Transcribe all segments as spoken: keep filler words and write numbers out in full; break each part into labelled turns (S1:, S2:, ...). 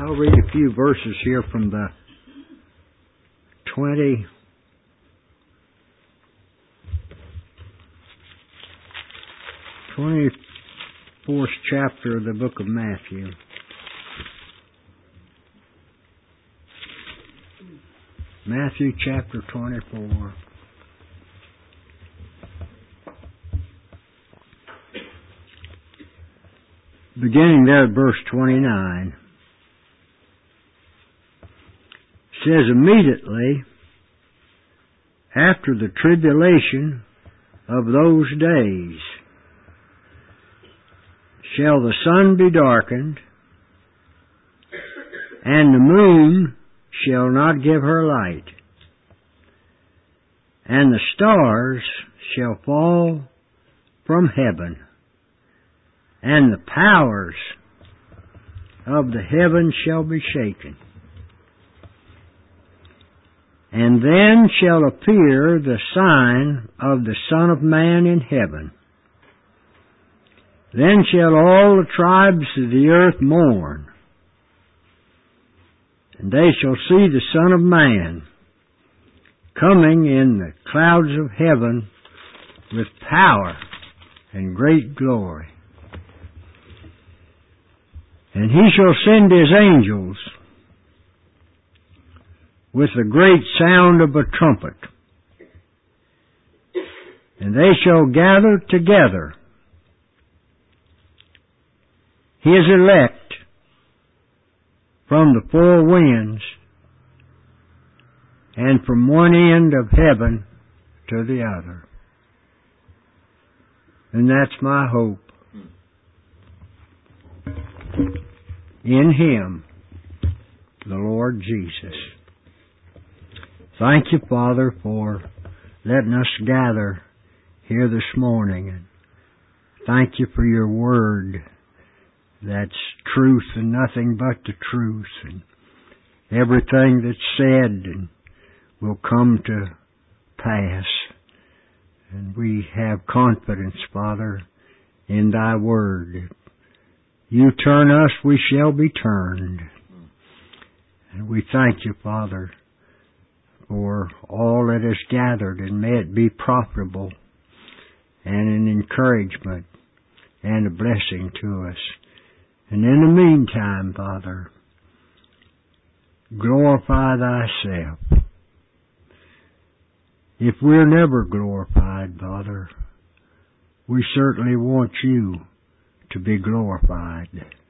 S1: I'll read a few verses here from the twenty twenty-fourth chapter of the book of Matthew. Matthew chapter twenty-four. Beginning there at verse twenty-nine. It says, immediately after the tribulation of those days shall the sun be darkened, and the moon shall not give her light, and the stars shall fall from heaven, and the powers of the heavens shall be shaken. And then shall appear the sign of the Son of Man in heaven. Then shall all the tribes of the earth mourn, and they shall see the Son of Man coming in the clouds of heaven with power and great glory. And he shall send his angels with a great sound of a trumpet, and they shall gather together his elect from the four winds, and from one end of heaven to the other. And that's my hope. In Him, the Lord Jesus. Thank you, Father, for letting us gather here this morning. And thank you for your word that's truth and nothing but the truth. And everything that's said and will come to pass. And we have confidence, Father, in Thy word. You turn us, we shall be turned. And we thank you, Father, for all that is gathered, and may it be profitable and an encouragement and a blessing to us. And in the meantime, Father, glorify Thyself. If we're never glorified, Father, we certainly want You to be glorified.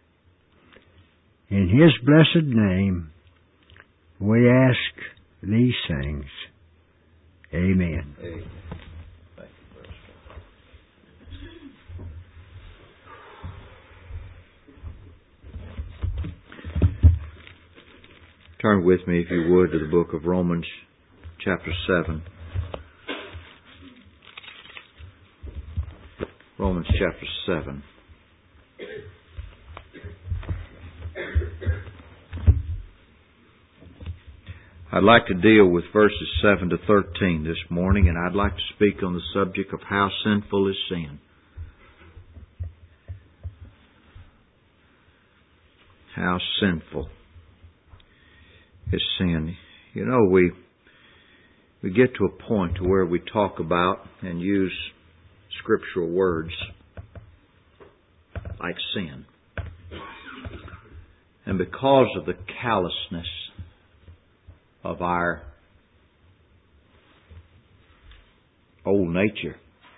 S1: In His blessed name, we ask these things. Amen.
S2: Amen. Thank you, Brother. Turn with me, if you would, to the book of Romans, chapter seven. Romans chapter seven. I'd like to deal with verses seven to thirteen this morning, and I'd like to speak on the subject of how sinful is sin. How sinful is sin. You know, we we get to a point to where we talk about and use scriptural words like sin. And because of the callousness of our old nature,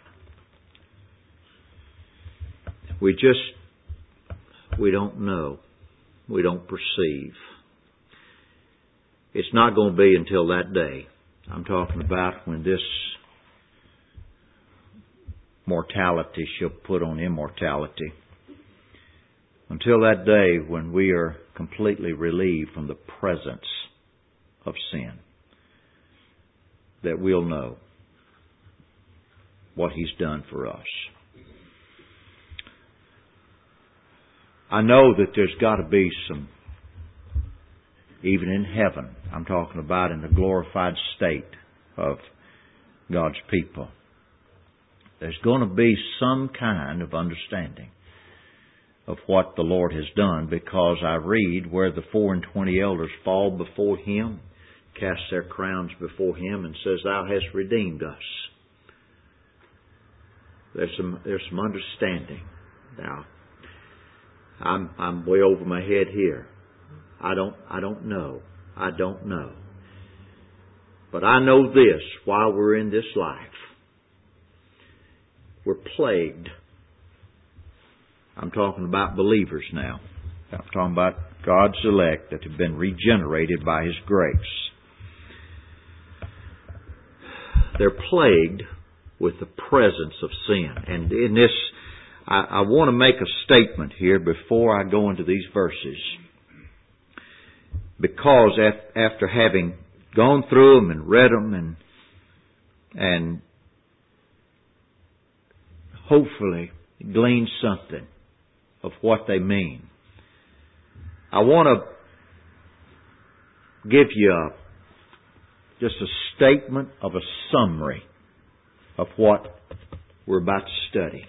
S2: we just, we don't know. We don't perceive. It's not going to be until that day. I'm talking about when this mortality shall put on immortality. Until that day when we are completely relieved from the presence of sin, that we'll know what He's done for us. I know that there's got to be some, even in heaven, I'm talking about in the glorified state of God's people, there's going to be some kind of understanding of what the Lord has done, because I read where the four and twenty elders fall before Him, cast their crowns before Him, and says, Thou hast redeemed us. There's some there's some understanding. Now, I'm I'm way over my head here. I don't I don't know. I don't know. But I know this, while we're in this life, we're plagued. I'm talking about believers now. I'm talking about God's elect that have been regenerated by His grace. They're plagued with the presence of sin. And in this, I, I want to make a statement here before I go into these verses. Because after having gone through them and read them and and hopefully gleaned something of what they mean, I want to give you a, just a statement of a summary of what we're about to study.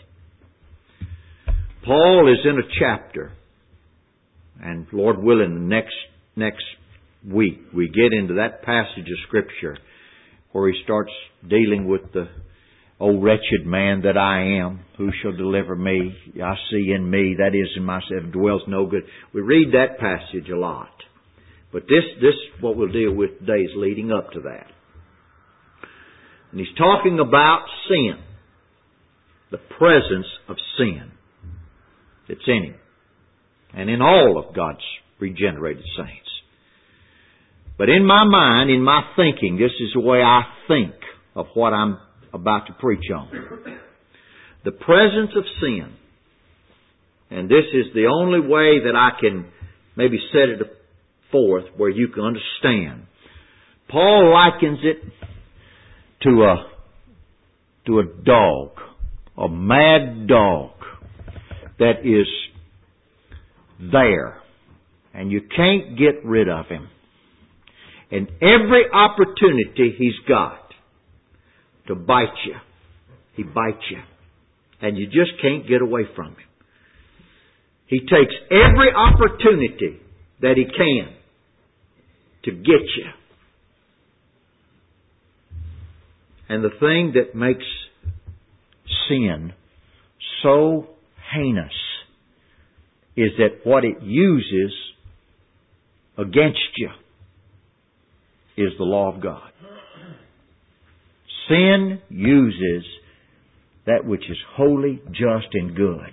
S2: Paul is in a chapter, and Lord willing, the next next week we get into that passage of Scripture where he starts dealing with the "O wretched man that I am, who shall deliver me? I see in me, that is in myself, dwells no good." We read that passage a lot. But this, this what we'll deal with today is leading up to that. And he's talking about sin. The presence of sin that's in him. And in all of God's regenerated saints. But in my mind, in my thinking, this is the way I think of what I'm about to preach on. The presence of sin. And this is the only way that I can maybe set it forth where you can understand. Paul likens it to a to a dog, a mad dog that is there and you can't get rid of him. And every opportunity he's got to bite you, he bites you. And you just can't get away from him. He takes every opportunity that he can to get you. And the thing that makes sin so heinous is that what it uses against you is the law of God. Sin uses that which is holy, just, and good.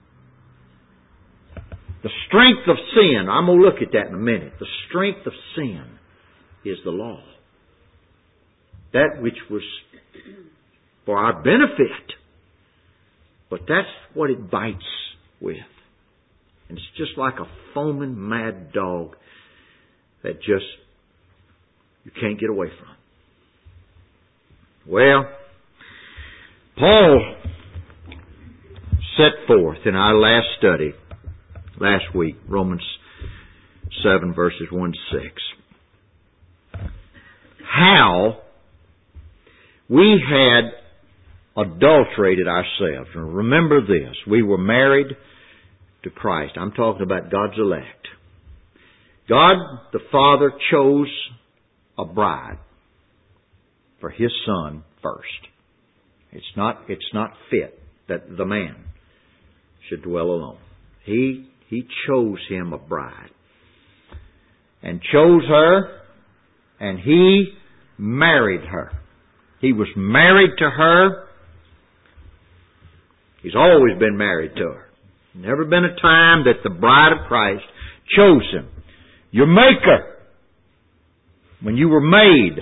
S2: The strength of sin, I'm going to look at that in a minute. The strength of sin is the law. That which was for our benefit. But that's what it bites with. And it's just like a foaming mad dog that just you can't get away from. Well, Paul set forth in our last study, last week, Romans seven verses one to six, how we had adulterated ourselves. And remember this, we were married to Christ. I'm talking about God's elect. God the Father chose a bride for His Son first. It's not, it's not fit that the man should dwell alone. He, he chose him a bride. And chose her, and He married her. He was married to her. He's always been married to her. Never been a time that the bride of Christ chose Him. Your Maker. When you were made.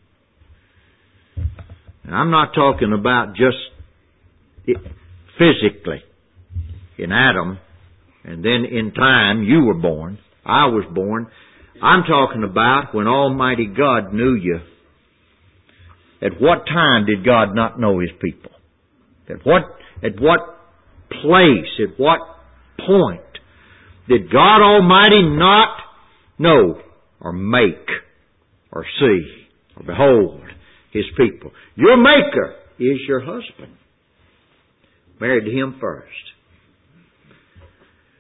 S2: And I'm not talking about just it physically in Adam and then in time you were born. I was born. I'm talking about when Almighty God knew you. At what time did God not know His people? At what, at what place, at what point did God Almighty not know or make or see or behold His people? Your Maker is your husband. Married to Him first.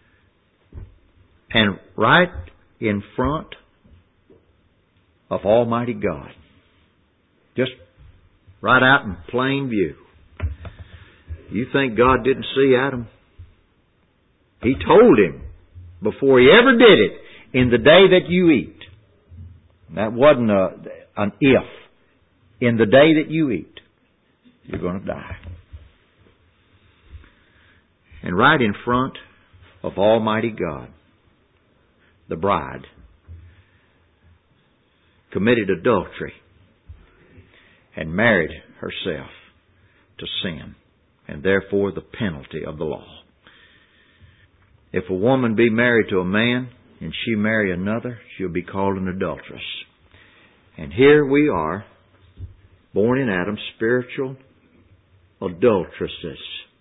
S2: And right in front of Almighty God. Just right out in plain view. You think God didn't see Adam? He told him before he ever did it, in the day that you eat. That wasn't a, an if. In the day that you eat, you're going to die. And right in front of Almighty God, the bride committed adultery and married herself to sin, and therefore the penalty of the law. If a woman be married to a man and she marry another, she'll be called an adulteress. And here we are, born in Adam, spiritual adulteresses.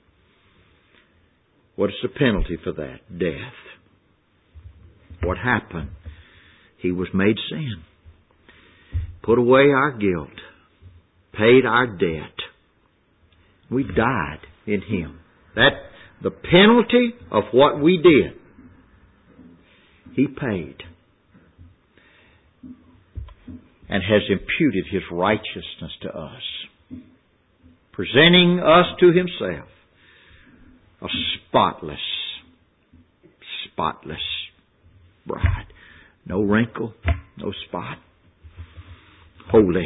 S2: What is the penalty for that? Death. What happened? He was made sin. Put away our guilt. Paid our debt. We died in Him. That, the penalty of what we did, He paid. And has imputed His righteousness to us. Presenting us to Himself. A spotless, spotless bride. No wrinkle, no spot. Holy.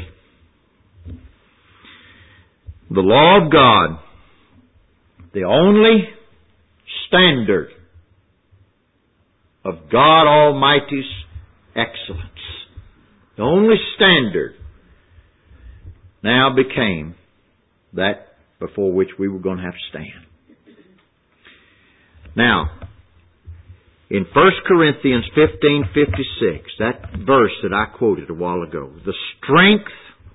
S2: The law of God, the only standard of God Almighty's excellence, the only standard now became that before which we were going to have to stand. Now, in First Corinthians fifteen fifty-six, that verse that I quoted a while ago, the strength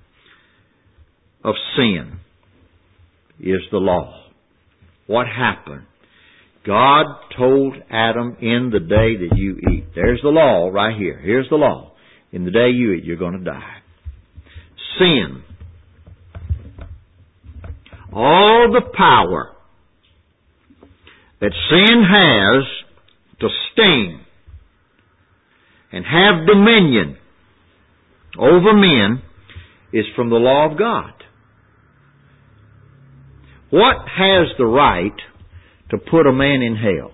S2: of sin is the law. What happened? God told Adam, in the day that you eat. There's the law right here. Here's the law. In the day you eat, you're going to die. Sin. All the power that sin has to sting and have dominion over men is from the law of God. What has the right to put a man in hell?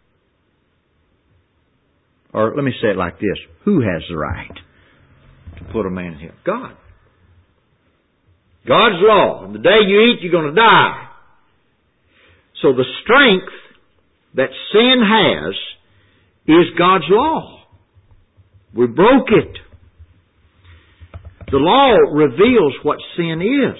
S2: Or let me say it like this. Who has the right to put a man in hell? God. God's law. The day you eat, you're going to die. So the strength that sin has is God's law. We broke it. The law reveals what sin is.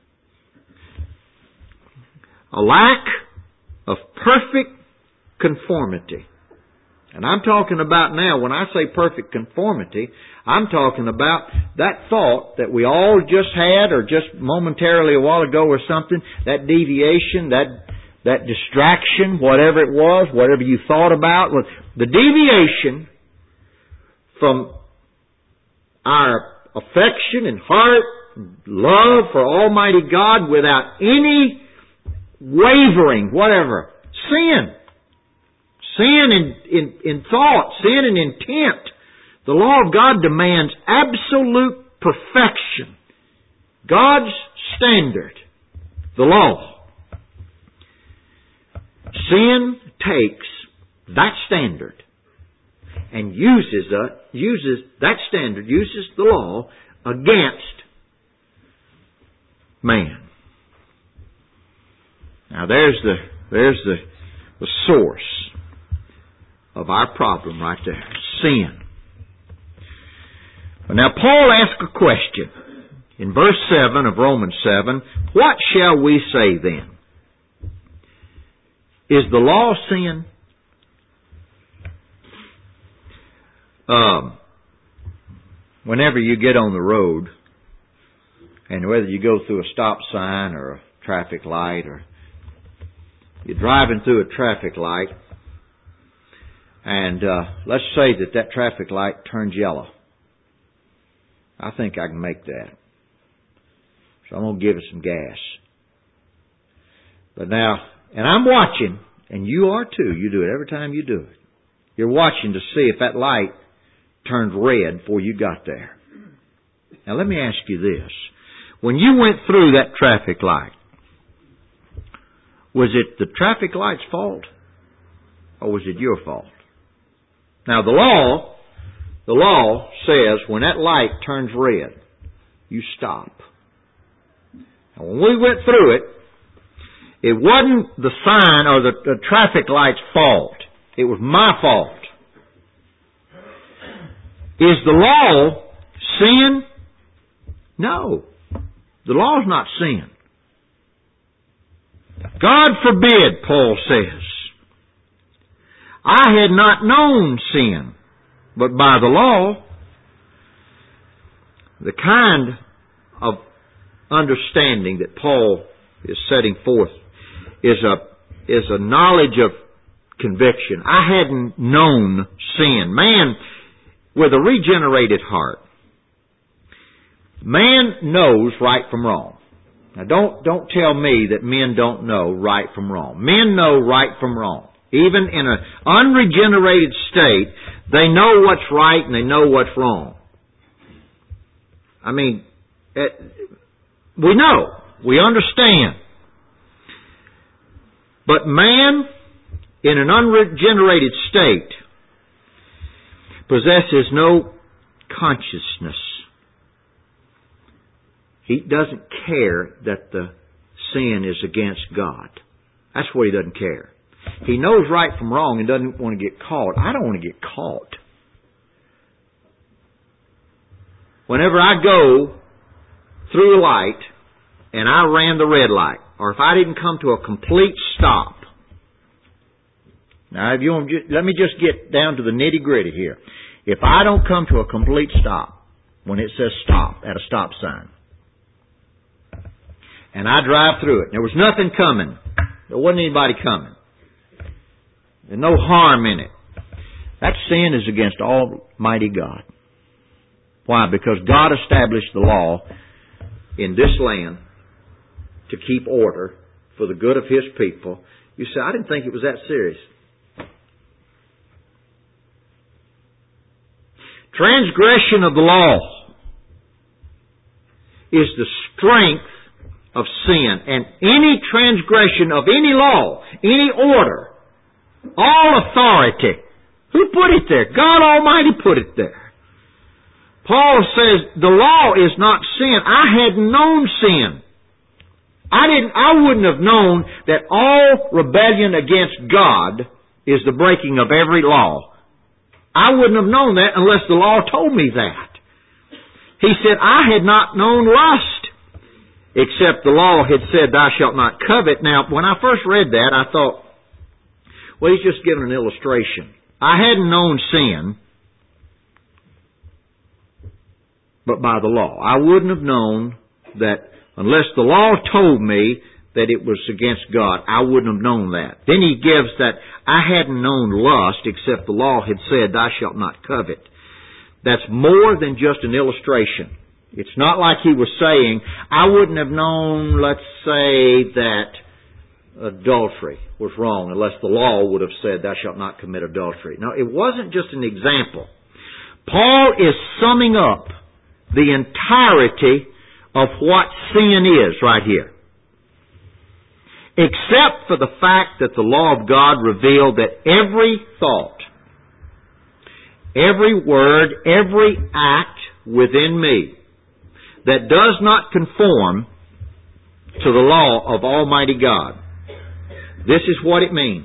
S2: A lack of perfect conformity. And I'm talking about now, when I say perfect conformity, I'm talking about that thought that we all just had, or just momentarily a while ago or something, that deviation, that that distraction, whatever it was, whatever you thought about, the deviation from our affection and heart, love for Almighty God without any wavering, whatever. Sin. Sin in, in, in thought, sin in intent. The law of God demands absolute perfection. God's standard. The law. Sin takes that standard and uses uh, uses that standard, uses the law against man. Now there's the there's the, the source of our problem right there. Sin. But now Paul asks a question in verse seven of Romans seven. What shall we say then? Is the law sin? Um, whenever you get on the road, and whether you go through a stop sign or a traffic light, or you're driving through a traffic light, and uh, let's say that that traffic light turns yellow. I think I can make that. So I'm going to give it some gas. But now, and I'm watching, and you are too. You do it every time you do it. You're watching to see if that light turned red before you got there. Now let me ask you this. When you went through that traffic light, was it the traffic light's fault or was it your fault? Now the law, the law says when that light turns red, you stop. And when we went through it, it wasn't the sign or the, the traffic light's fault. It was my fault. Is the law sin? No. The law is not sin. God forbid, Paul says. I had not known sin, but by the law, the kind of understanding that Paul is setting forth is a, is a knowledge of conviction. I hadn't known sin. Man, with a regenerated heart, man knows right from wrong. Now don't, don't tell me that men don't know right from wrong. Men know right from wrong. Even in an unregenerated state, they know what's right and they know what's wrong. I mean, it, we know. We understand. But man, in an unregenerated state, possesses no consciousness. He doesn't care that the sin is against God. That's what he doesn't care. He knows right from wrong and doesn't want to get caught. I don't want to get caught. Whenever I go through a light and I ran the red light, or if I didn't come to a complete stop. Now, if you want, let me just get down to the nitty-gritty here. If I don't come to a complete stop when it says stop at a stop sign, and I drive through it, there was nothing coming, there wasn't anybody coming, there's no harm in it, that sin is against Almighty God. Why? Because God established the law in this land to keep order for the good of His people. You say, I didn't think it was that serious. Transgression of the law is the strength of sin. And any transgression of any law, any order, all authority, who put it there? God Almighty put it there. Paul says the law is not sin. I hadn't known sin. I didn't, I wouldn't have known that all rebellion against God is the breaking of every law. I wouldn't have known that unless the law told me that. He said, I had not known lust, except the law had said, thou shalt not covet. Now, when I first read that, I thought, well, he's just giving an illustration. I hadn't known sin, but by the law. I wouldn't have known that unless the law told me that it was against God, I wouldn't have known that. Then he gives that I hadn't known lust except the law had said, thou shalt not covet. That's more than just an illustration. It's not like he was saying, I wouldn't have known, let's say, that adultery was wrong unless the law would have said, thou shalt not commit adultery. No, it wasn't just an example. Paul is summing up the entirety of what sin is right here. Except for the fact that the law of God revealed that every thought, every word, every act within me that does not conform to the law of Almighty God, this is what it means.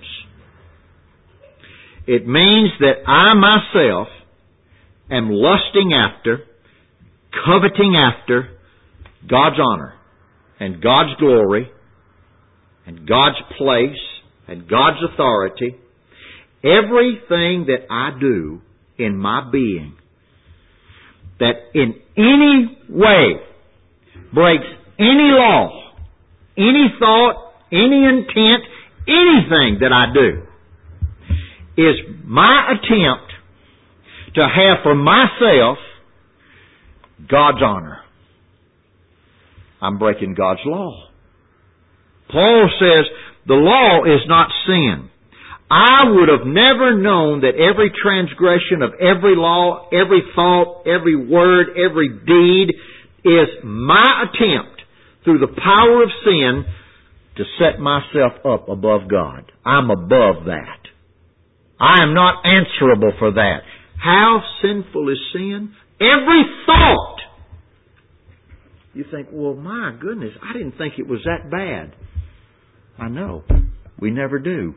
S2: It means that I myself am lusting after, coveting after God's honor and God's glory and God's place and God's authority. Everything that I do in my being that in any way breaks any law, any thought, any intent, anything that I do is my attempt to have for myself God's honor. I'm breaking God's law. Paul says the law is not sin. I would have never known that every transgression of every law, every thought, every word, every deed is my attempt through the power of sin to set myself up above God. I'm above that. I am not answerable for that. How sinful is sin? Every thought. You think, well, my goodness, I didn't think it was that bad. I know. We never do.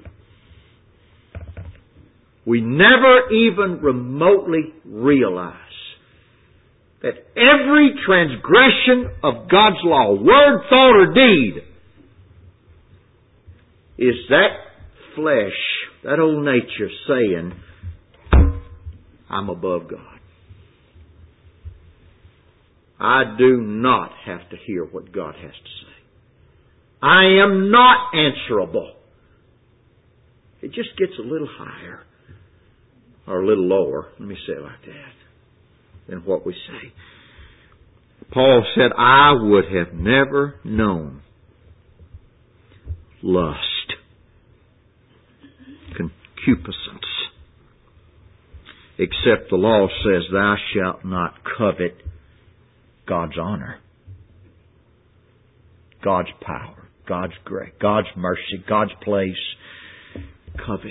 S2: We never even remotely realize that every transgression of God's law, word, thought, or deed, is that flesh, that old nature saying, I'm above God. I do not have to hear what God has to say. I am not answerable. It just gets a little higher, or a little lower, let me say it like that, than what we say. Paul said, I would have never known lust, concupiscence, except the law says, thou shalt not covet God's honor, God's power, God's grace, God's mercy, God's place. Covet.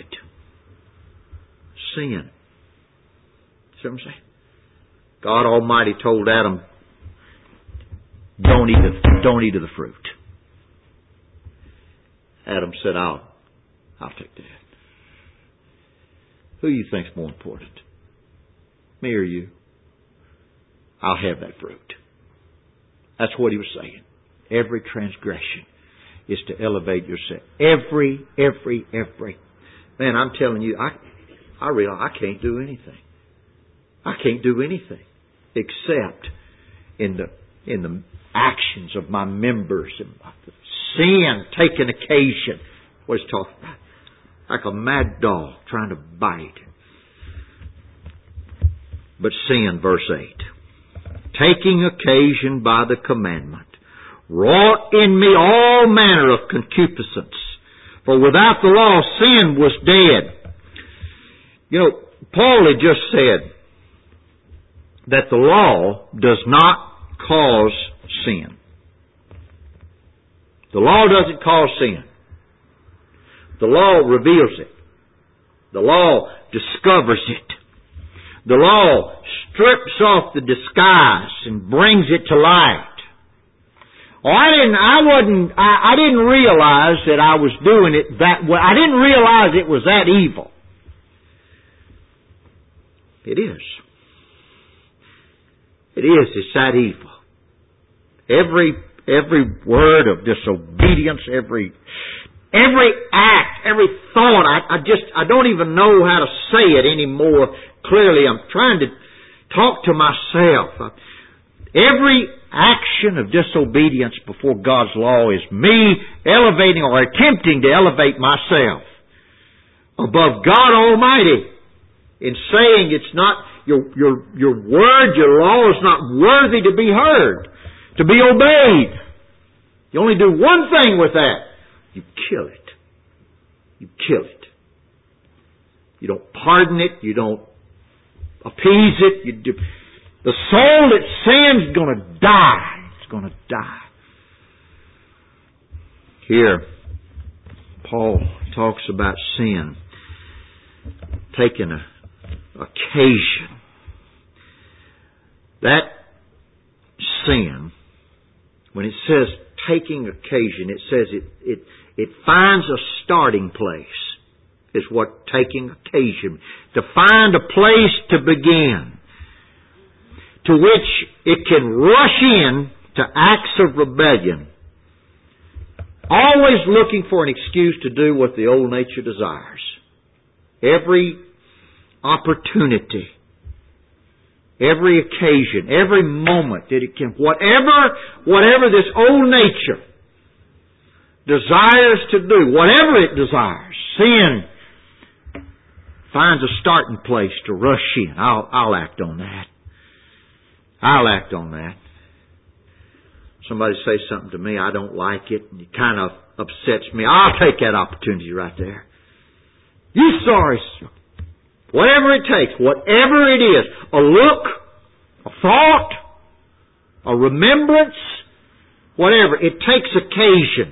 S2: Sin. See what I'm saying? God Almighty told Adam, don't eat of, don't eat of the fruit. Adam said, I'll, I'll take that. Who do you think's more important? Me or you? I'll have that fruit. That's what he was saying. Every transgression is to elevate yourself. Every, every, every. Man, I'm telling you, I, I realize I can't do anything. I can't do anything except in the in the actions of my members and my sin taking occasion. What he's talking about? Like a mad dog trying to bite. But sin, verse eight. Taking occasion by the commandment, wrought in me all manner of concupiscence. For without the law, sin was dead. You know, Paul had just said that the law does not cause sin. The law doesn't cause sin. The law reveals it. The law discovers it. The law strips off the disguise and brings it to light. Oh, I didn't, I wasn't, I, I didn't realize that I was doing it that way. I didn't realize it was that evil. It is. It is. It's that evil. Every, every word of disobedience, every, every act, every thought, I, I just, I don't even know how to say it anymore clearly. I'm trying to talk to myself. Every action of disobedience before God's law is me elevating or attempting to elevate myself above God Almighty in saying it's not, your, your, your word, your law is not worthy to be heard, to be obeyed. You only do one thing with that. You kill it. You kill it. You don't pardon it. You don't appease it. You do. The soul that sins is going to die. It's going to die. Here, Paul talks about sin taking a occasion. That sin, when it says taking occasion, it says it, it, it finds a starting place, is what taking occasion. To find a place to begin, to which it can rush in to acts of rebellion, always looking for an excuse to do what the old nature desires. Every opportunity, every occasion, every moment that it can, whatever, whatever this old nature desires to do, whatever it desires, sin finds a starting place to rush in. I'll, I'll act on that. I'll act on that. Somebody says something to me, I don't like it, and it kind of upsets me. I'll take that opportunity right there. You sorry. Whatever it takes, whatever it is, a look, a thought, a remembrance, whatever, it takes occasion.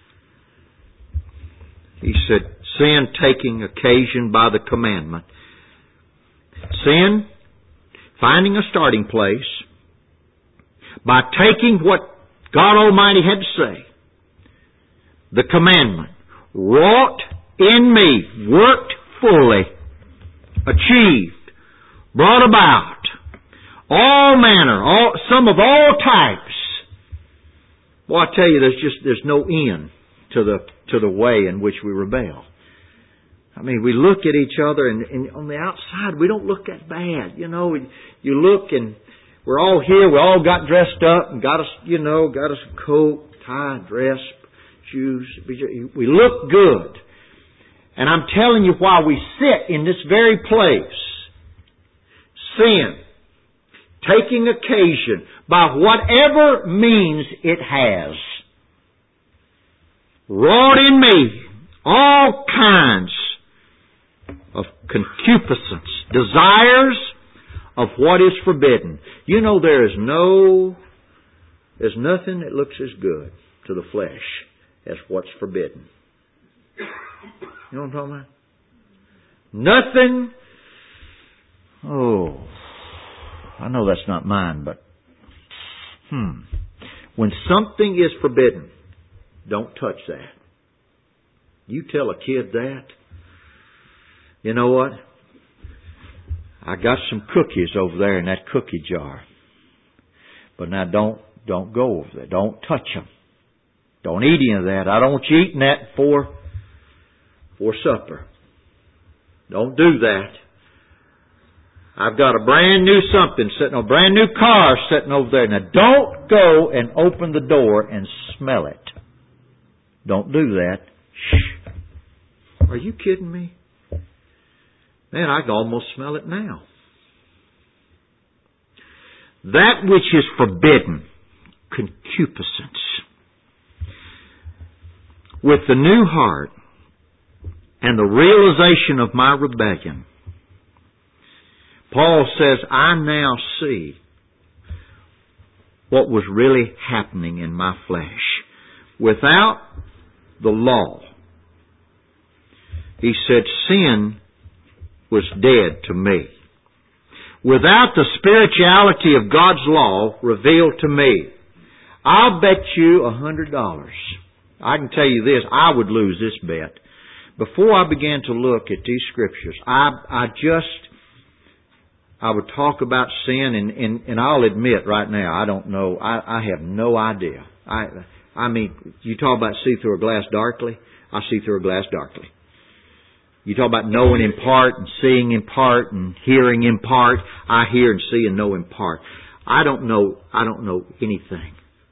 S2: He said, sin taking occasion by the commandment. Sin, finding a starting place, by taking what God Almighty had to say, the commandment, wrought in me, worked fully, achieved, brought about, all manner, all, some of all types. Well, I tell you, there's just, there's no end to the, to the way in which we rebel. I mean, we look at each other and, and on the outside, we don't look that bad. You know, you look and we're all here, we all got dressed up and got us, you know, got us a coat, tie, dress, shoes. We look good. And I'm telling you why we sit in this very place. Sin, taking occasion by whatever means it has, wrought in me all kinds of concupiscence, desires of what is forbidden. You know, there is no, there's nothing that looks as good to the flesh as what's forbidden. You know what I'm talking about? Nothing. Oh, I know that's not mine, but hmm. When something is forbidden, don't touch that. You tell a kid that, you know what? I got some cookies over there in that cookie jar. But now don't, don't go over there. Don't touch them. Don't eat any of that. I don't want you eating that for, for supper. Don't do that. I've got a brand new something sitting, a brand new car sitting over there. Now don't go and open the door and smell it. Don't do that. Shh. Are you kidding me? Man, I can almost smell it now. That which is forbidden, concupiscence. With the new heart and the realization of my rebellion, Paul says, I now see what was really happening in my flesh. Without the law, he said, sin was dead to me. Without the spirituality of God's law revealed to me, I'll bet you a hundred dollars. I can tell you this, I would lose this bet. Before I began to look at these scriptures, I, I just, I would talk about sin, and, and, and I'll admit right now, I don't know, I, I have no idea. I, I mean, you talk about see through a glass darkly, I see through a glass darkly. You talk about knowing in part and seeing in part and hearing in part. I hear and see and know in part. I don't know, I don't know anything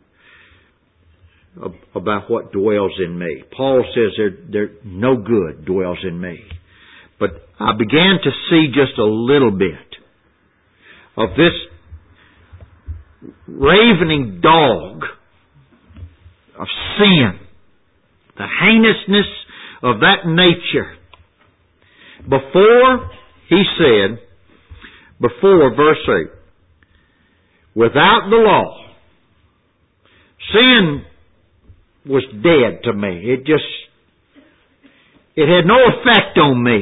S2: about what dwells in me. Paul says there, there no good dwells in me. But I began to see just a little bit of this ravening dog of sin, the heinousness of that nature. Before, he said, before, verse eight, without the law, sin was dead to me. It just, it had no effect on me.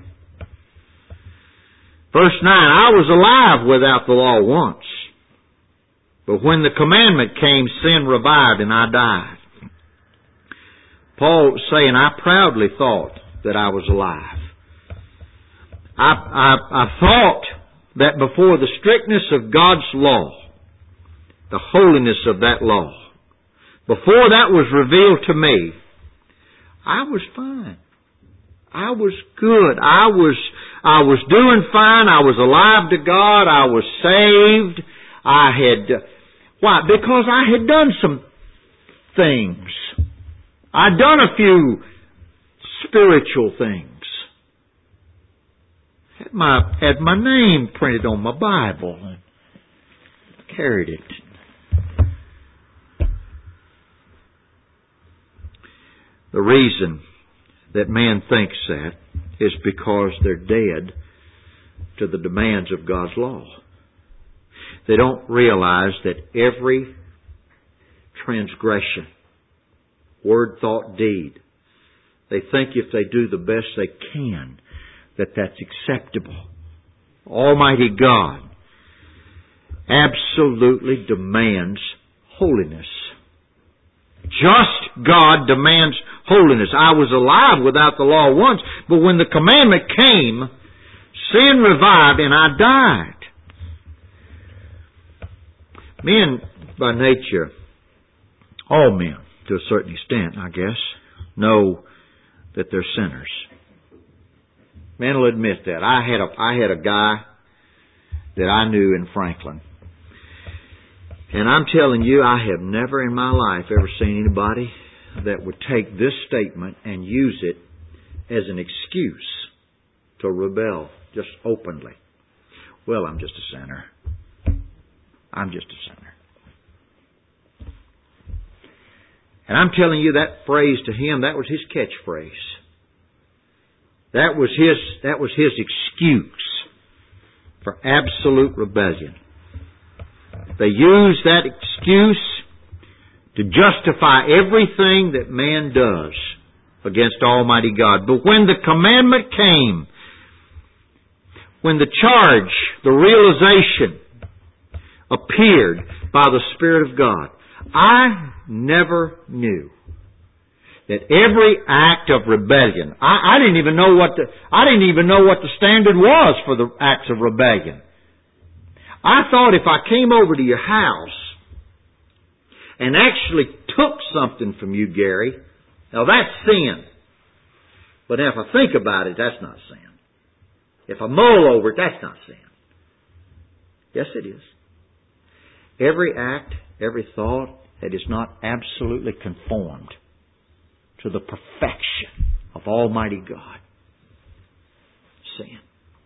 S2: Verse nine, I was alive without the law once. But when the commandment came, sin revived and I died. Paul was saying, I proudly thought that I was alive. I, I, I thought that before the strictness of God's law, the holiness of that law, before that was revealed to me, I was fine. I was good. I was, I was doing fine. I was alive to God. I was saved. I had, why? Because I had done some things. I'd done a few spiritual things. Had my, had my name printed on my Bible and carried it. The reason that man thinks that is because they're dead to the demands of God's law. They don't realize that every transgression, word, thought, deed, they think if they do the best they can, that that's acceptable. Almighty God absolutely demands holiness. Just God demands holiness. I was alive without the law once, but when the commandment came, sin revived and I died. Men, by nature, all men, to a certain extent, I guess, know that they're sinners. Men will admit that. I had a, I had a guy that I knew in Franklin. And I'm telling you, I have never in my life ever seen anybody that would take this statement and use it as an excuse to rebel just openly. Well, I'm just a sinner. I'm just a sinner. And I'm telling you, that phrase to him, that was his catchphrase. That was his, that was his excuse for absolute rebellion. They use that excuse to justify everything that man does against Almighty God. But when the commandment came, when the charge, the realization appeared by the Spirit of God, I never knew that every act of rebellion, I, I didn't even know what the, I didn't even know what the standard was for the acts of rebellion. I thought if I came over to your house and actually took something from you, Gary, now that's sin. But if I think about it, that's not sin. If I mull over it, that's not sin. Yes, it is. Every act, every thought that is not absolutely conformed to the perfection of Almighty God, sin.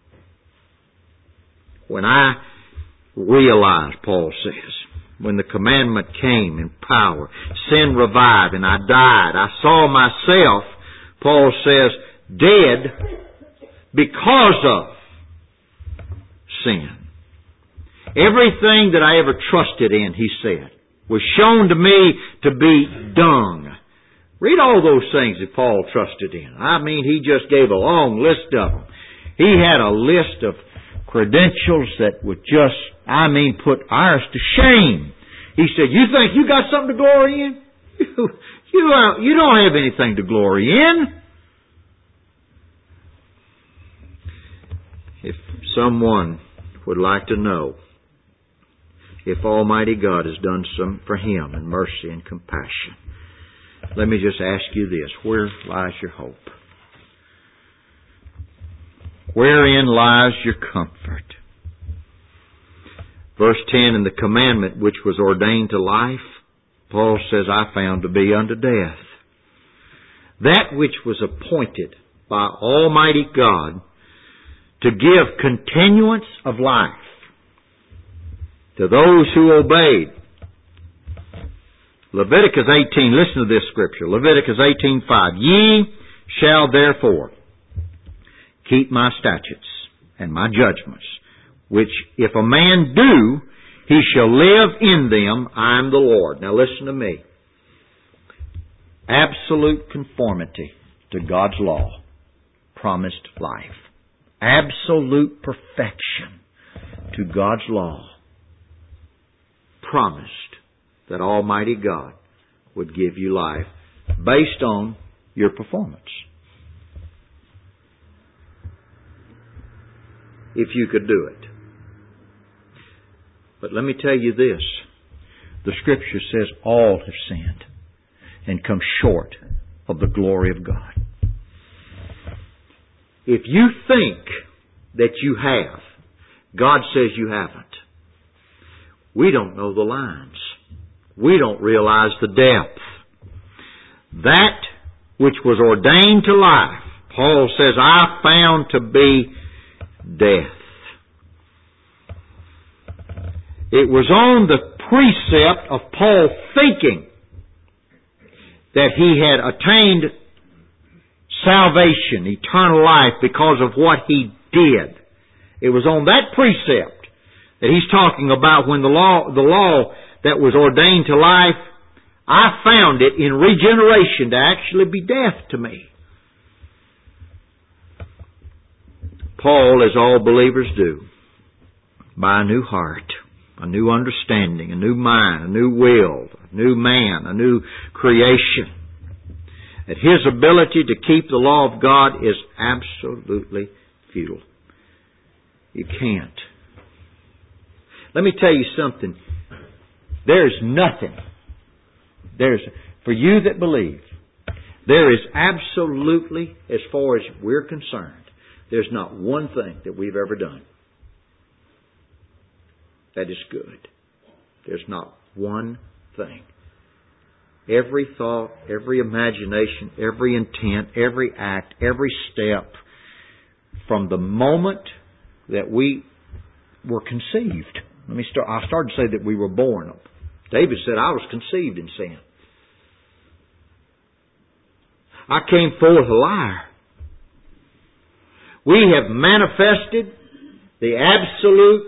S2: When I realized, Paul says, when the commandment came in power, sin revived and I died. I saw myself, Paul says, dead because of sin. Everything that I ever trusted in, he said, was shown to me to be dung. Read all those things that Paul trusted in. I mean, he just gave a long list of them. He had a list of credentials that would just, I mean, put ours to shame. He said, you think you got something to glory in? You, you, uh, you don't have anything to glory in. If someone would like to know if Almighty God has done some for him in mercy and compassion, let me just ask you this. Where lies your hope? Wherein lies your comfort? Verse ten, and the commandment which was ordained to life, Paul says, I found to be unto death. That which was appointed by Almighty God to give continuance of life to those who obeyed. Leviticus eighteen, listen to this scripture. Leviticus eighteen five. Ye shall therefore keep my statutes and my judgments, which if a man do, he shall live in them. I am the Lord. Now listen to me. Absolute conformity to God's law promised life. Absolute perfection to God's law promised that Almighty God would give you life based on your performance. If you could do it. But let me tell you this. The Scripture says all have sinned and come short of the glory of God. If you think that you have, God says you haven't. We don't know the lines. We don't realize the depth. That which was ordained to life, Paul says, I found to be death. It was on the precept of Paul thinking that he had attained salvation, eternal life, because of what He did. It was on that precept that He's talking about when the law, the law that was ordained to life, I found it in regeneration to actually be death to me. Paul, as all believers do, by a new heart, a new understanding, a new mind, a new will, a new man, a new creation, that his ability to keep the law of God is absolutely futile. You can't. Let me tell you something. There's nothing. There's, for you that believe, there is absolutely, as far as we're concerned, there's not one thing that we've ever done that is good. There's not one thing. Every thought, every imagination, every intent, every act, every step, from the moment that we were conceived. Let me start. I started to say that we were born. David said, I was conceived in sin. I came forth a liar. We have manifested the absolute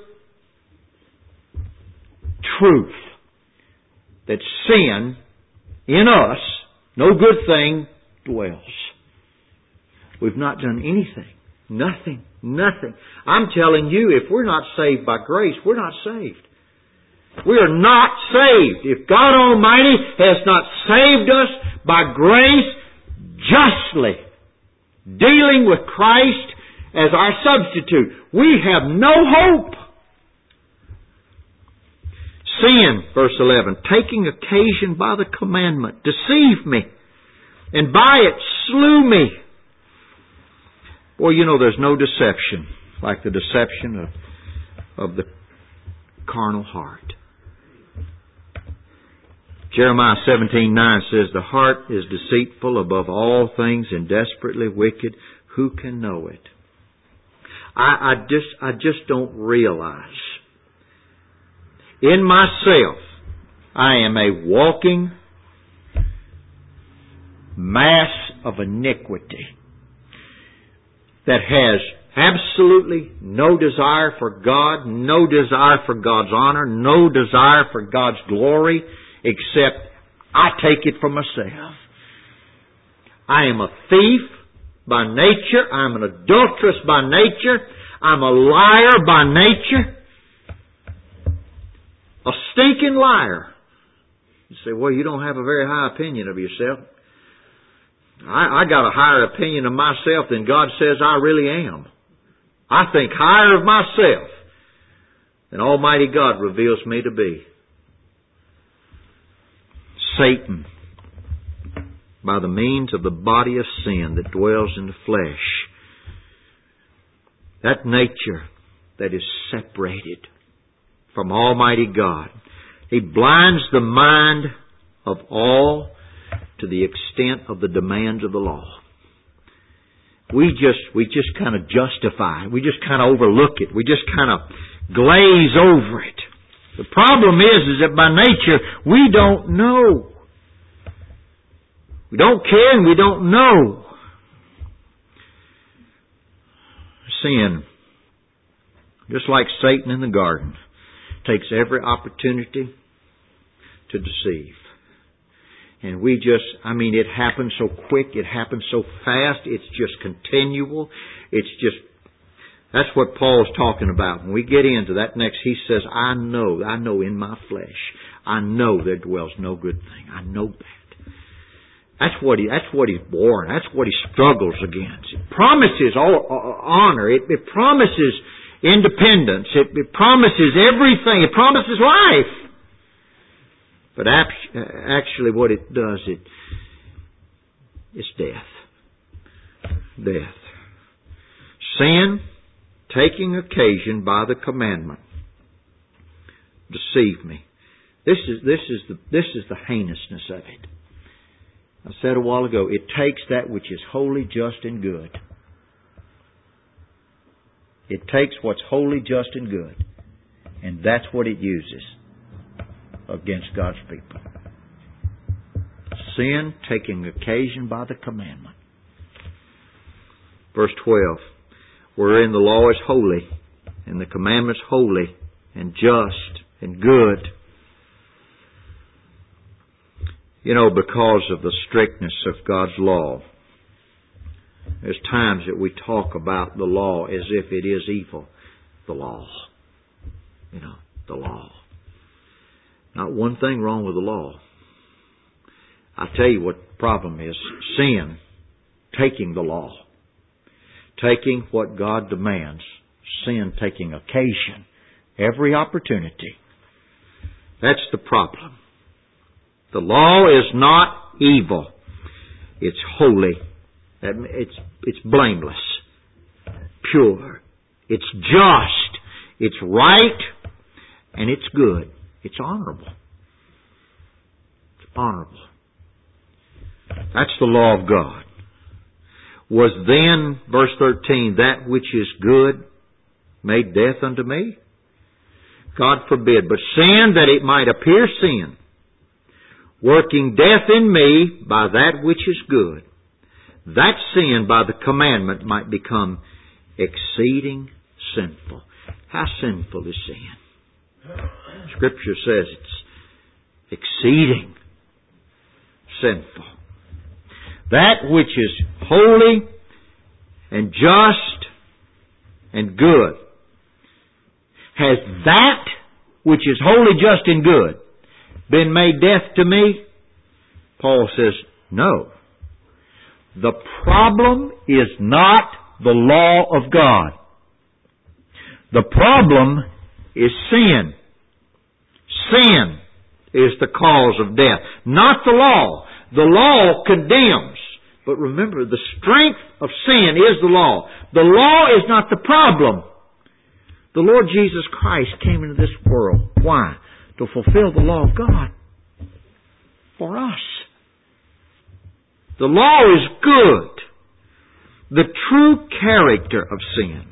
S2: truth that sin in us, no good thing, dwells. We've not done anything. Nothing. Nothing. I'm telling you, if we're not saved by grace, we're not saved. We are not saved. If God Almighty has not saved us by grace justly, dealing with Christ as our substitute, we have no hope. Sin, verse eleven, taking occasion by the commandment, deceived me, and by it slew me. Boy, you know there's no deception like the deception of, of the carnal heart. Jeremiah seventeen nine says, the heart is deceitful above all things and desperately wicked. Who can know it? I, I just I just don't realize. In myself, I am a walking mass of iniquity that has absolutely no desire for God, no desire for God's honor, no desire for God's glory, except I take it for myself. I am a thief by nature. I'm an adulteress by nature. I'm a liar by nature. A stinking liar. You say, well, you don't have a very high opinion of yourself. I, I got a higher opinion of myself than God says I really am. I think higher of myself than Almighty God reveals me to be. Satan, by the means of the body of sin that dwells in the flesh, that nature that is separated from Almighty God, he blinds the mind of all to the extent of the demands of the law. We just, we just kind of justify it. We just kind of overlook it. We just kind of glaze over it. The problem is, is that by nature, we don't know. We don't care and we don't know. Sin, just like Satan in the garden, takes every opportunity to deceive. And we just, I mean, it happens so quick, it happens so fast, it's just continual. It's just, that's what Paul's talking about. When we get into that next, he says, I know, I know in my flesh, I know there dwells no good thing. I know that. That's what he, that's what he's born. That's what he struggles against. It promises all, uh, honor. It, it promises independence. It, it promises everything. It promises life. But actually what it does, it it's death. Death. Sin, taking occasion by the commandment, deceive me. This is this is the this is the heinousness of it. I said a while ago, it takes that which is holy, just, and good. It takes what's holy, just, and good, and that's what it uses against God's people. Sin, taking occasion by the commandment. Verse twelve, wherein the law is holy, and the commandments holy, and just, and good. You know, because of the strictness of God's law, there's times that we talk about the law as if it is evil. The law. You know, the law. Not one thing wrong with the law. I tell you what the problem is. Sin. Taking the law. Taking what God demands. Sin taking occasion. Every opportunity. That's the problem. The law is not evil. It's holy. It's, it's blameless. Pure. It's just. It's right. And it's good. It's honorable. It's honorable. That's the law of God. Was then, verse thirteen, that which is good made death unto me? God forbid. But sin, that it might appear sin, working death in me by that which is good, that sin by the commandment might become exceeding sinful. How sinful is sin? Scripture says it's exceeding sinful. That which is holy and just and good. Has that which is holy, just, and good been made death to me? Paul says, no. The problem is not the law of God. The problem is sin. Sin is the cause of death, not the law. The law condemns. But remember, the strength of sin is the law. The law is not the problem. The Lord Jesus Christ came into this world. Why? To fulfill the law of God for us. The law is good. The true character of sin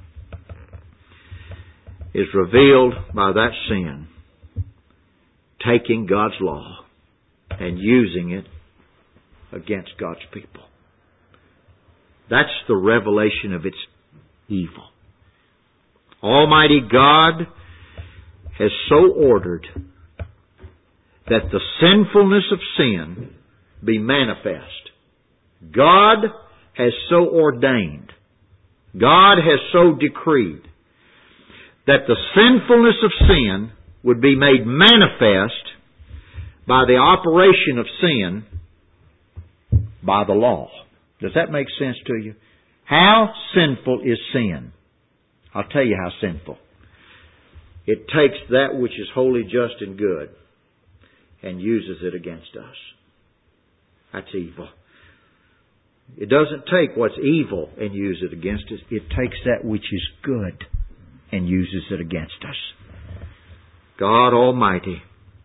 S2: is revealed by that sin taking God's law and using it against God's people. That's the revelation of its evil. Almighty God has so ordered that the sinfulness of sin be manifest. God has so ordained, God has so decreed that the sinfulness of sin would be made manifest by the operation of sin by the law. Does that make sense to you? How sinful is sin? I'll tell you how sinful. It takes that which is holy, just, and good and uses it against us. That's evil. It doesn't take what's evil and use it against us. It takes that which is good and uses it against us. God Almighty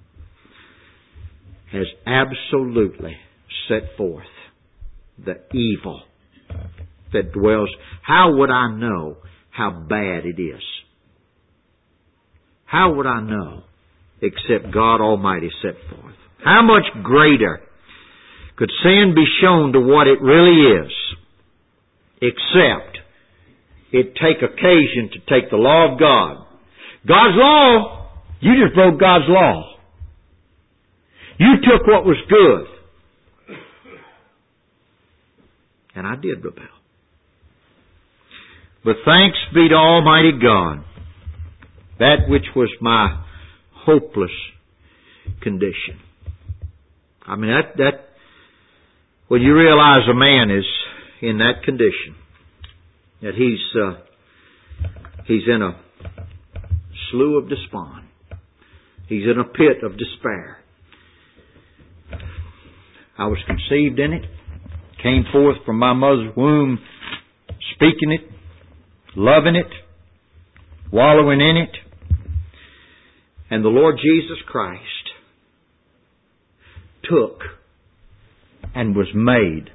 S2: has absolutely set forth the evil that dwells. How would I know how bad it is? How would I know except God Almighty set forth? How much greater could sin be shown to what it really is except it take occasion to take the law of God. God's law, you just broke God's law. You took what was good. And I did rebel. But thanks be to Almighty God, that which was my hopeless condition. I mean, that, that, when you realize a man is in that condition, that he's, uh, he's in a slough of despond. He's in a pit of despair. I was conceived in it, came forth from my mother's womb, speaking it, loving it, wallowing in it. And the Lord Jesus Christ took and was made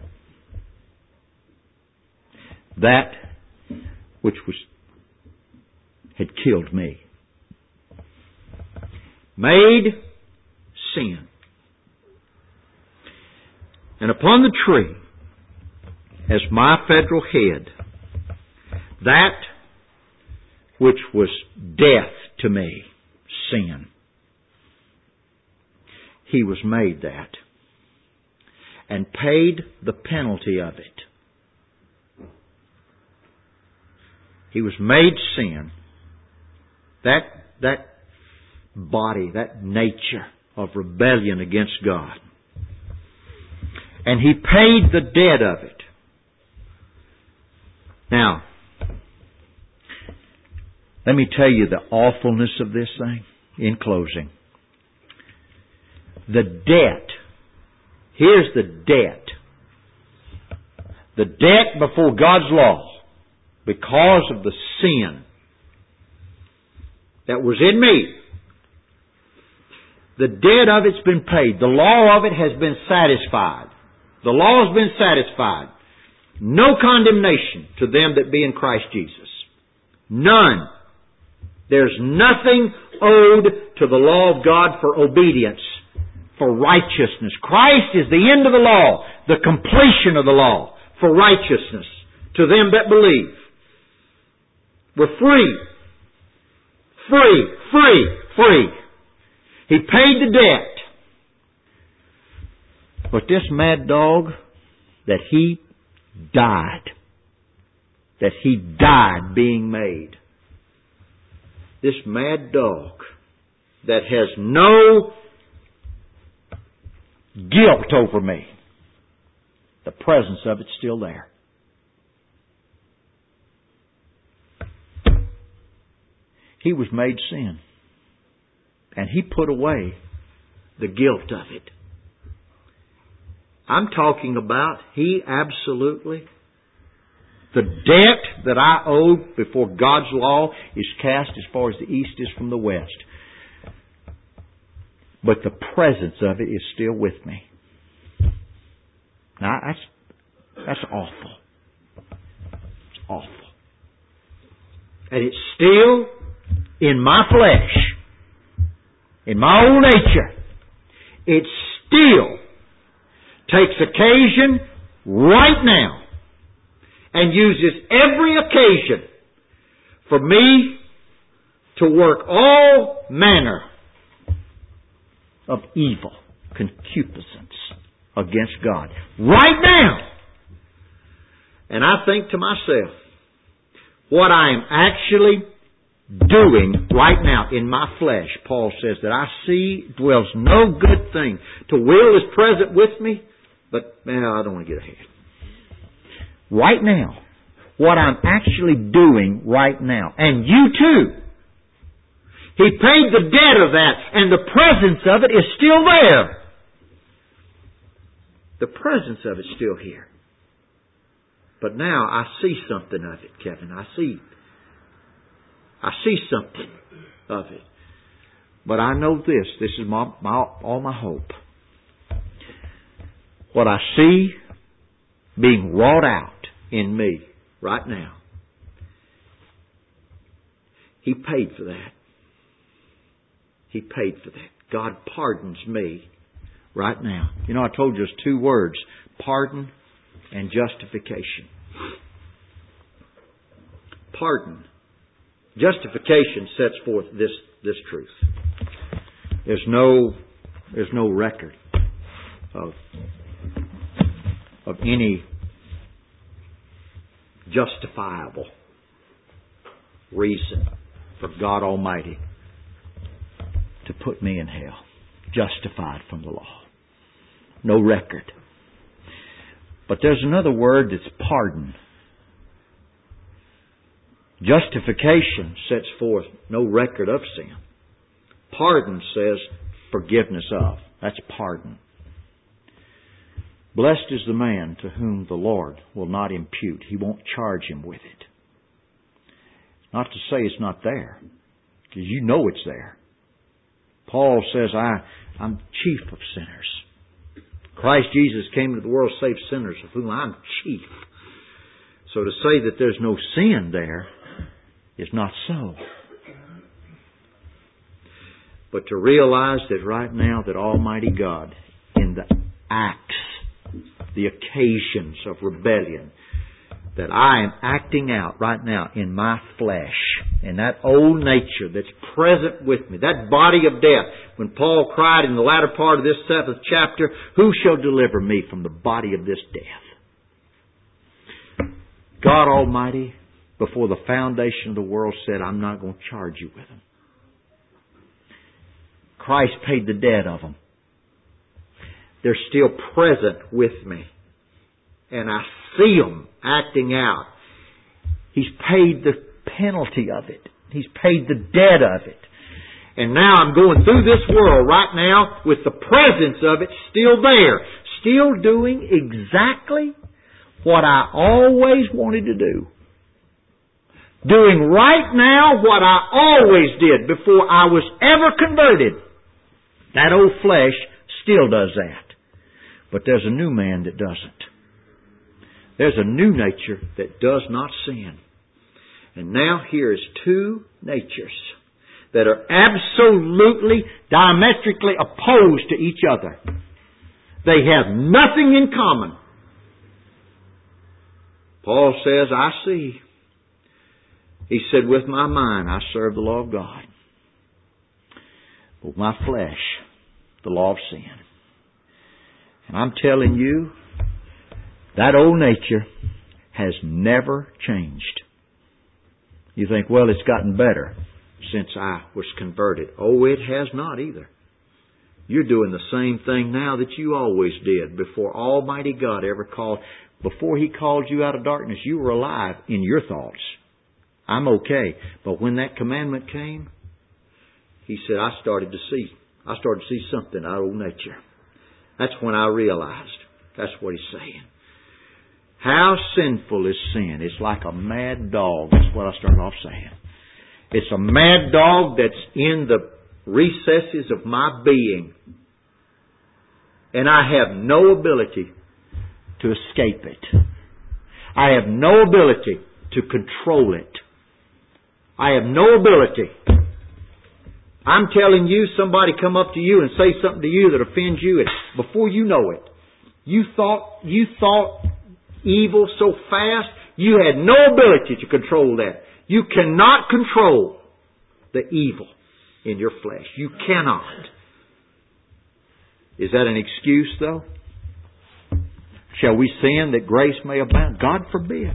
S2: that which was had killed me. Made sin. And upon the tree, as my federal head, That which was death to me, sin. He was made that and paid the penalty of it. He was made sin. That, that body, that nature of rebellion against God. And He paid the debt of it. Now, let me tell you the awfulness of this thing in closing. The debt. Here's the debt. The debt before God's law because of the sin that was in me. The debt of it's been paid. The law of it has been satisfied. The law has been satisfied. No condemnation to them that be in Christ Jesus. None. There's nothing owed to the law of God for obedience, for righteousness. Christ is the end of the law, the completion of the law for righteousness to them that believe. We're free. Free, free, free. He paid the debt. But this mad dog, that He died. That He died being made. This mad dog that has no guilt over me. The presence of it's still there. He was made sin. And He put away the guilt of it. I'm talking about He absolutely, the debt that I owe before God's law is cast as far as the east is from the west. But the presence of it is still with me. Now, that's, that's awful. It's awful. And it's still in my flesh, in my old nature. It still takes occasion right now and uses every occasion for me to work all manner of evil, concupiscence against God. Right now! And I think to myself, what I am actually doing right now in my flesh, Paul says that I see dwells no good thing. To will is present with me, but man, I don't want to get ahead. Right now, what I'm actually doing right now, and you too, He paid the debt of that, and the presence of it is still there. The presence of it's still here. But now I see something of it, Kevin. I see I see something of it. But I know this. This is my, my all my hope. What I see being wrought out in me right now, He paid for that. He paid for that. God pardons me right now. You know, I told you there's two words, pardon and justification. Pardon. Justification sets forth this, this truth. There's no, there's no record of, of any justifiable reason for God Almighty to put me in hell. Justified from the law. No record. But there's another word that's pardon. Justification sets forth no record of sin. Pardon says forgiveness of. That's pardon. Blessed is the man to whom the Lord will not impute. He won't charge him with it. Not to say it's not there, because you know it's there. Paul says, I, I'm chief of sinners. Christ Jesus came into the world to save sinners, of whom I'm chief. So to say that there's no sin there is not so. But to realize that right now that Almighty God, in the acts, the occasions of rebellion, that I am acting out right now in my flesh, in that old nature that's present with me, that body of death. When Paul cried in the latter part of this seventh chapter, who shall deliver me from the body of this death? God Almighty, before the foundation of the world, said, I'm not going to charge you with them. Christ paid the debt of them. They're still present with me. And I see them acting out. He's paid the penalty of it. He's paid the debt of it. And now I'm going through this world right now with the presence of it still there. Still doing exactly what I always wanted to do. Doing right now what I always did before I was ever converted. That old flesh still does that. But there's a new man that doesn't. There's a new nature that does not sin. And now here is two natures that are absolutely diametrically opposed to each other. They have nothing in common. Paul says, I see. He said, with my mind I serve the law of God. But with my flesh, the law of sin. And I'm telling you, that old nature has never changed. You think, well, it's gotten better since I was converted. Oh, it has not either. You're doing the same thing now that you always did before Almighty God ever called. Before He called you out of darkness, you were alive in your thoughts. I'm okay. But when that commandment came, He said, I started to see. I started to see something out of old nature. That's when I realized. That's what He's saying. How sinful is sin? It's like a mad dog. That's what I started off saying. It's a mad dog that's in the recesses of my being. And I have no ability to escape it. I have no ability to control it. I have no ability. I'm telling you, somebody come up to you and say something to you that offends you, and before you know it, you thought, you thought evil so fast, you had no ability to control that. You cannot control the evil in your flesh. You cannot. Is that an excuse, though? Shall we sin that grace may abound? God forbid.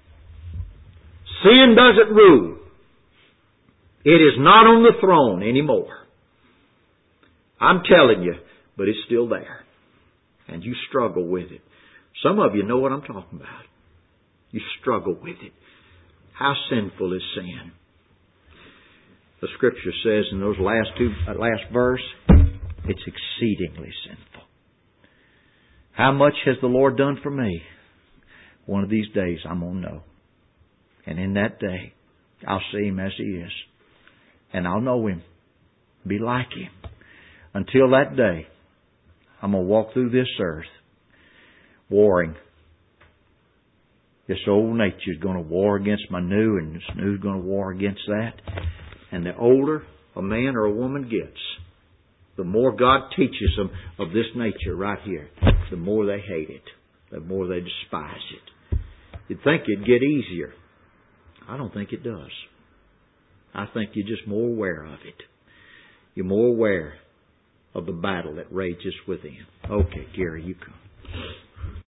S2: Sin doesn't rule. It is not on the throne anymore. I'm telling you, but it's still there. And you struggle with it. Some of you know what I'm talking about. You struggle with it. How sinful is sin? The Scripture says in those last two, uh, last verse, it's exceedingly sinful. How much has the Lord done for me? One of these days I'm going to know. And in that day, I'll see Him as He is. And I'll know Him. Be like Him. Until that day, I'm going to walk through this earth warring. This old nature is going to war against my new, and this new is going to war against that. And the older a man or a woman gets, the more God teaches them of this nature right here, the more they hate it, the more they despise it. You'd think it'd get easier. I don't think it does. I think you're just more aware of it. You're more aware of the battle that rages within. Okay, Gary, you come.